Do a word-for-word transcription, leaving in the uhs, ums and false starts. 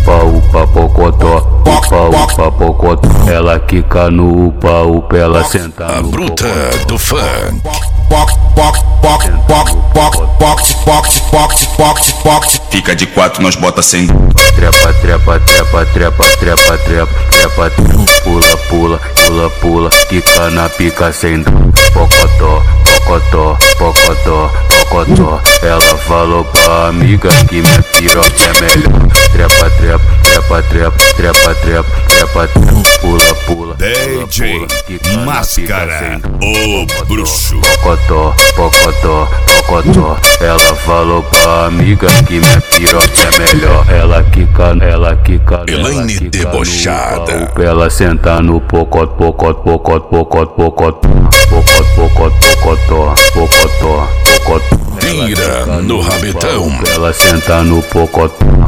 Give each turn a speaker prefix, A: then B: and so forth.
A: upa, upa, pocotó, upa, upa, pocotó. Ela quica no upa, upa, ela senta no
B: A bruta
A: pocotó.
B: do funk.
C: Fica de quatro, nós bota sem.
A: Trepa, trepa, trepa, trepa, trepa, trepa, trepa, pula, pula, pula, pula, quica na pica sem dó. Pocotó, pocotó, pocotó, pocotó. Ela falou pra amiga que minha piroca é melhor. Trepa, trepa, trepa, trepa, trepa, trepa, trepa, trepa, pula, pula,
B: D J Máscara, o bruxo.
A: Pocotó, pocotó, pocotó. Ela falou pra amiga que minha piroca é melhor. Ela quica, ela quica,
B: Elaine
A: ela quica
B: debochada.
A: no upa, ela senta no pocot, pocot, pocot, pocot, pocot, pocot, pocot, pocotó, pocotó, pocotó.
B: Tira no rabetão.
A: Ela senta no pocotó.